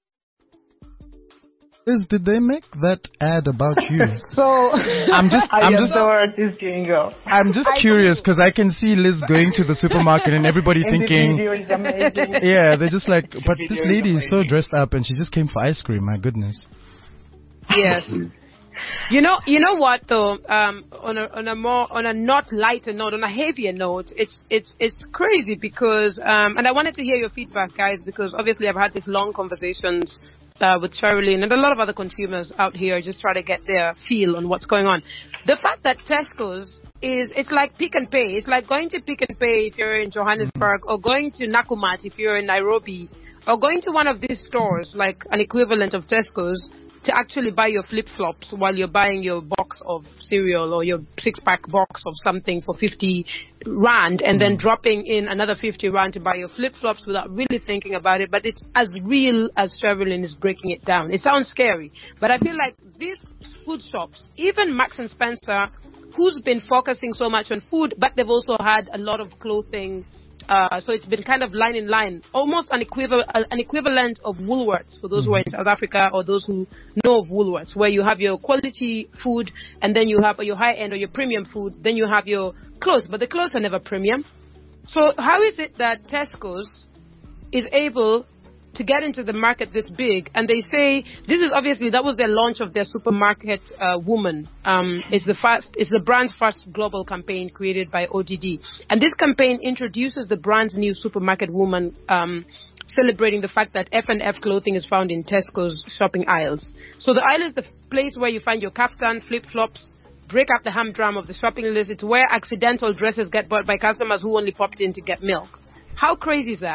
Liz, did they make that ad about you? So I'm just, I I'm just, adore this jingle. I'm just curious because I can see Liz going to the supermarket and everybody And thinking, the video is amazing. yeah, they're just like, but this video is lady is so amazing. dressed up and she just came for ice cream. My goodness. Yes. You know, you know what though? Um, on a on a more on a not lighter note, on a heavier note, it's it's it's crazy because um, and I wanted to hear your feedback, guys, because obviously I've had these long conversations uh, with Sherilyn and a lot of other consumers out here, just try to get their feel on what's going on. The fact that Tesco's is it's like Pick and Pay. It's like going to Pick and Pay if you're in Johannesburg, or going to Nakumatt if you're in Nairobi, or going to one of these stores like an equivalent of Tesco's, to actually buy your flip-flops while you're buying your box of cereal or your six-pack box of something for fifty rand, and then dropping in another fifty rand to buy your flip-flops without really thinking about it. But it's as real as Sherilyn is breaking it down. It sounds scary, but I feel like these food shops, even Marks and Spencer, who's been focusing so much on food, but they've also had a lot of clothing. Uh, so it's been kind of line in line, almost an equivalent, an equivalent of Woolworths for those who are in South Africa or those who know of Woolworths, where you have your quality food and then you have your high end or your premium food, then you have your clothes, but the clothes are never premium. So how is it that Tesco's is able to get into the market this big? And they say this is obviously, that was their launch of their supermarket uh, woman. Um, it's the first, it's the brand's first global campaign created by O D D. And this campaign introduces the brand's new supermarket woman, um, celebrating the fact that F and F clothing is found in Tesco's shopping aisles. So the aisle is the place where you find your kaftan, flip-flops, break up the humdrum of the shopping list. It's where accidental dresses get bought by customers who only popped in to get milk. How crazy is that?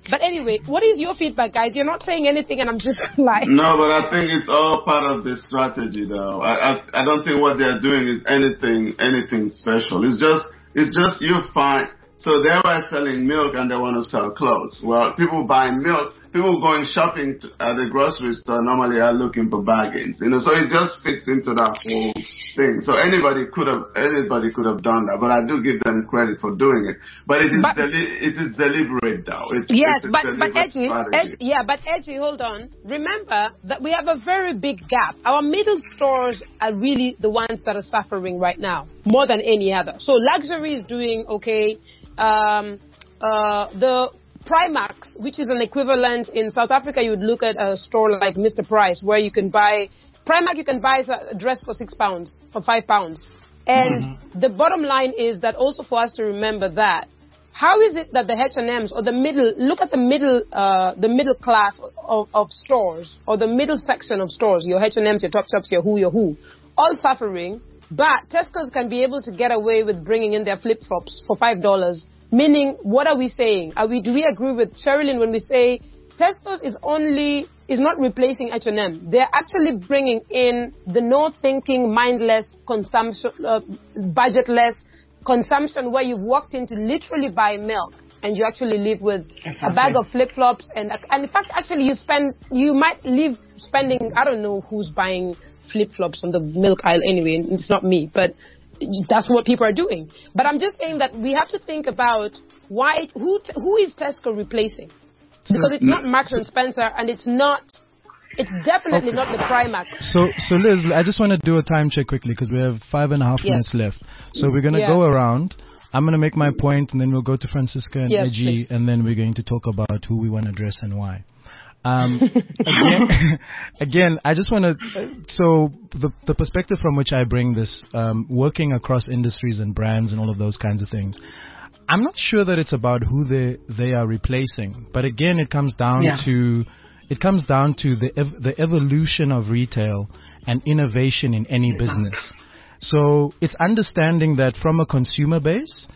But anyway, what is your feedback, guys? You're not saying anything, and I'm just like... No, but I think it's all part of the strategy, though. I, I, I don't think what they're doing is anything, anything special. It's just, it's just you find... So they were selling milk and they want to sell clothes. Well, people buying milk, people going shopping to, at the grocery store normally are looking for bargains. You know, so it just fits into that whole thing. So anybody could have, anybody could have done that, but I do give them credit for doing it. But it is, but, deli- it is deliberate, though. It's, yes, it's but but Edgy, Edgy, yeah, but Edgy, hold on. Remember that we have a very big gap. Our middle stores are really the ones that are suffering right now more than any other. So luxury is doing okay. Um, uh, the Primark, which is an equivalent in South Africa, you would look at a store like Mister Price, where you can buy Primark. You can buy a dress for six pounds, for five pounds, and mm-hmm. the bottom line is that also for us to remember that. How is it that the H and M's or the middle, look at the middle, uh, the middle class of, of stores or the middle section of stores, your H and M's, your Topshops, your Who, your Who, all suffering. But Tesco's can be able to get away with bringing in their flip-flops for five dollars. Meaning, what are we saying? Are we, do we agree with Sherilyn when we say Tesco's is only, is not replacing H and M? They're actually bringing in the no-thinking, mindless consumption, uh, budgetless consumption where you've walked in to literally buy milk and you actually live with a bag of flip-flops. And, and in fact, actually, you spend, you might live spending, I don't know who's buying flip-flops on the milk aisle anyway, and it's not me, but that's what people are doing. But I'm just saying that we have to think about why, who who is Tesco replacing? Because it's not Marks and Spencer, and it's not, it's definitely okay. not the Primark. So, so Liz, I just want to do a time check quickly because we have five and a half yes. minutes left. So we're going to yeah. go around. I'm going to make my point, and then we'll go to Francisca and yes, Edgy, please. And then we're going to talk about who we want to address and why. Um, again, again, I just want to, uh, so the, the perspective from which I bring this, um, working across industries and brands and all of those kinds of things, I'm not sure that it's about who they, they are replacing, but again, it comes down yeah. to, it comes down to the, ev- the evolution of retail and innovation in any business. So it's understanding that from a consumer base,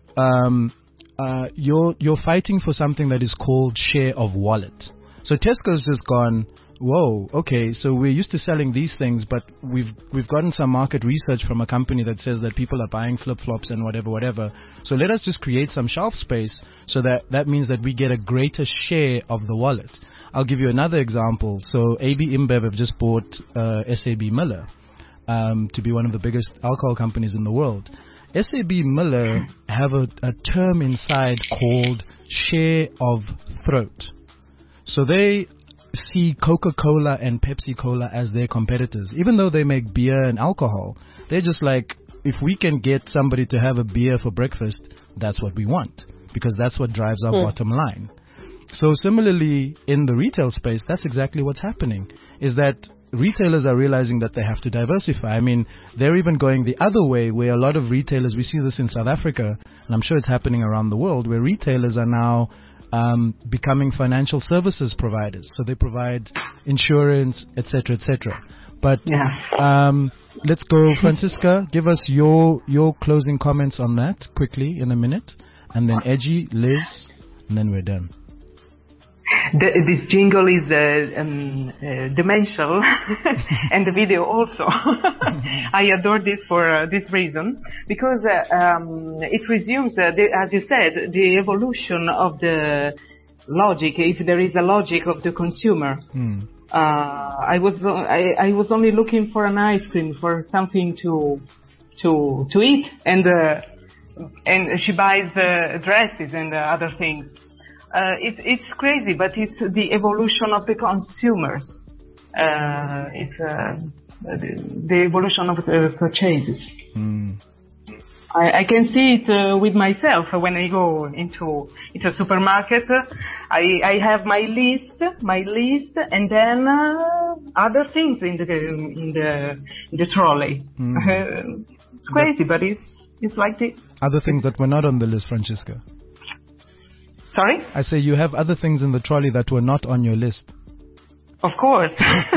um, uh, you're, you're fighting for something that is called share of wallet. So Tesco's just gone, whoa, okay, so we're used to selling these things, but we've we've gotten some market research from a company that says that people are buying flip-flops and whatever, whatever. So let us just create some shelf space so that that means that we get a greater share of the wallet. I'll give you another example. So A B InBev have just bought uh, S A B Miller um, to be one of the biggest alcohol companies in the world. S A B Miller have a, a term inside called share of throat. So they see Coca-Cola and Pepsi-Cola as their competitors. Even though they make beer and alcohol, they're just like, if we can get somebody to have a beer for breakfast, that's what we want, because that's what drives our mm. bottom line. So similarly, in the retail space, that's exactly what's happening, is that retailers are realizing that they have to diversify. I mean, they're even going the other way, where a lot of retailers, we see this in South Africa, and I'm sure it's happening around the world, where retailers are now Um, becoming financial services providers. So they provide insurance, et cetera, et cetera. But yeah. um, let's go, Francisca. Give us your your closing comments on that quickly in a minute, and then Edgy, Liz, and then we're done. The, this jingle is uh, um, uh, dimensional, and the video also. I adore this for uh, this reason, because uh, um, it resumes, uh, the, as you said, the evolution of the logic, if there is a logic of the consumer. Hmm. Uh, I was I, I was only looking for an ice cream, for something to to to eat, and uh, and she buys uh, dresses and uh, other things. Uh, it, it's crazy, but it's the evolution of the consumers. Uh, it's uh, the, the evolution of the purchases. Mm. I, I can see it uh, with myself when I go into into a supermarket. I, I have my list, my list, and then uh, other things in the in the in the trolley. Mm. Uh, it's crazy, but it's it's like this. Other things that were not on the list, Francisca. Sorry? I say you have other things in the trolley that were not on your list. Of course.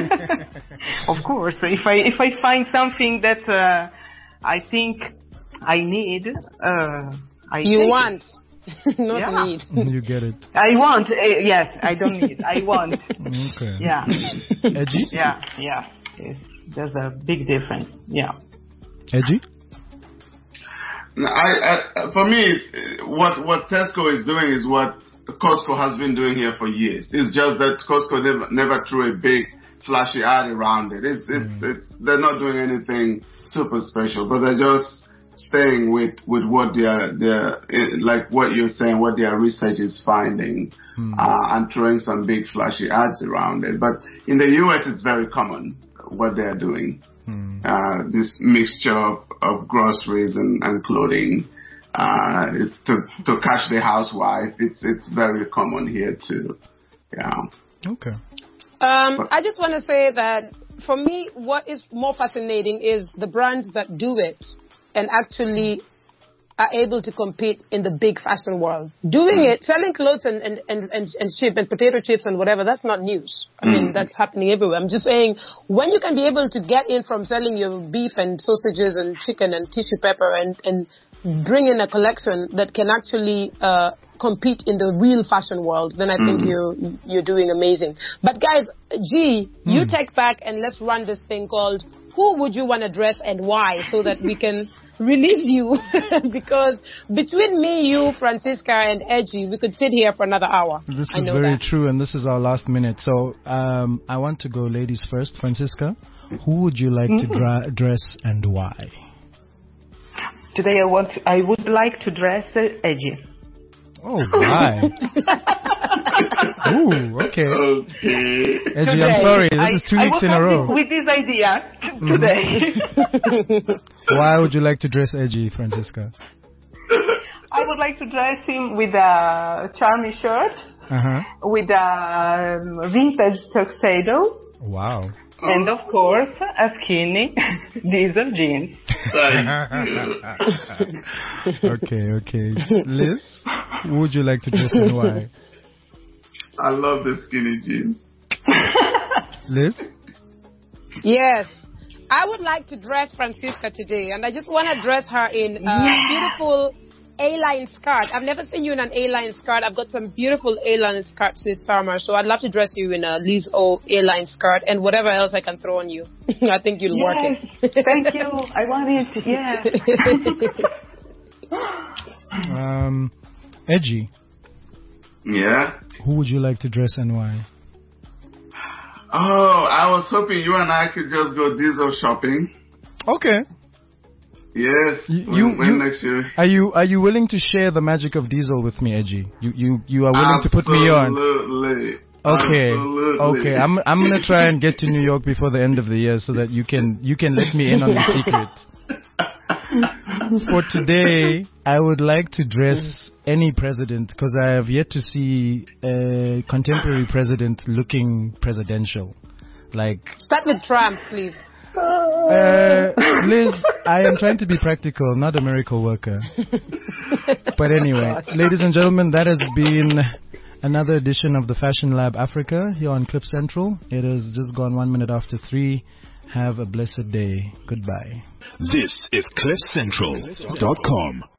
Of course. If I if I find something that uh, I think I need, uh, I you take want. It. Not Yeah. need. You get it. I want. Uh, yes, I don't need. I want. Okay. Yeah. Edgy? Yeah, yeah. It's, there's a big difference. Yeah. Edgy? No, I, I, for me, it's, what what Tesco is doing is what Costco has been doing here for years. It's just that Costco never never threw a big flashy ad around it. It's it's, mm. it's they're not doing anything super special, but they're just staying with, with what their their like what you're saying, what their research is finding, mm. uh, and throwing some big flashy ads around it. But in the U S, it's very common what they're doing. Mm. Uh, this mixture of, of groceries and, and clothing uh, to to catch the housewife. It's it's very common here too. Yeah. Okay. Um, I just want to say that for me, what is more fascinating is the brands that do it and actually are able to compete in the big fashion world. Doing mm. it, selling clothes and, and, and, and, and chip and potato chips and whatever, that's not news. I mean, mm. that's happening everywhere. I'm just saying, when you can be able to get in from selling your beef and sausages and chicken and tissue paper and, and bring in a collection that can actually uh, compete in the real fashion world, then I mm. think you're, you're doing amazing. But guys, G, mm. you take back and let's run this thing called Who Would You Want to Dress and Why, so that we can release you. Because between me, you, Francisca, and Edgy, we could sit here for another hour. This I is know very that. true, and this is our last minute. So um, I want to go ladies first. Francisca, who would you like mm-hmm. to dra- dress and why? Today I want. To, I would like to dress uh, Edgy. Oh, why? Ooh, okay. Okay. Edgy, Today, I'm sorry. This I, is two I weeks in a row. With this idea t- today. Mm-hmm. Why would you like to dress Edgy, Francisca? I would like to dress him with a charming shirt, uh-huh. with a um, vintage tuxedo. Wow. And of course, a skinny diesel jeans. Okay, okay. Liz, who would you like to dress and why? I love the skinny jeans. Liz? Yes. I would like to dress Francisca today, and I just want to dress her in a yeah. beautiful A-line skirt. I've never seen you in an A-line skirt. I've got some beautiful A-line skirts this summer, so I'd love to dress you in a Liz O A-line skirt and whatever else I can throw on you. I think you'll yes. work it. Thank you. I want it. Yes. um, Edgy. Yeah? Who would you like to dress and why? Oh, I was hoping you and I could just go diesel shopping. Okay. Yes. You, when, you, when you, next year? Are you are you willing to share the magic of diesel with me, Edgy? You you you are willing Absolutely. to put me on? Absolutely. Okay. Absolutely. Okay. I'm I'm gonna try and get to New York before the end of the year so that you can you can let me in on the secret. For today, I would like to dress any president because I have yet to see a contemporary president looking presidential. Like Start with Trump, please. Uh, Liz, I am trying to be practical, not a miracle worker. But anyway, ladies and gentlemen, that has been another edition of the Fashion Lab Africa here on Clip Central. It has just gone one minute after three. Have a blessed day. Goodbye. This is cliff central dot com.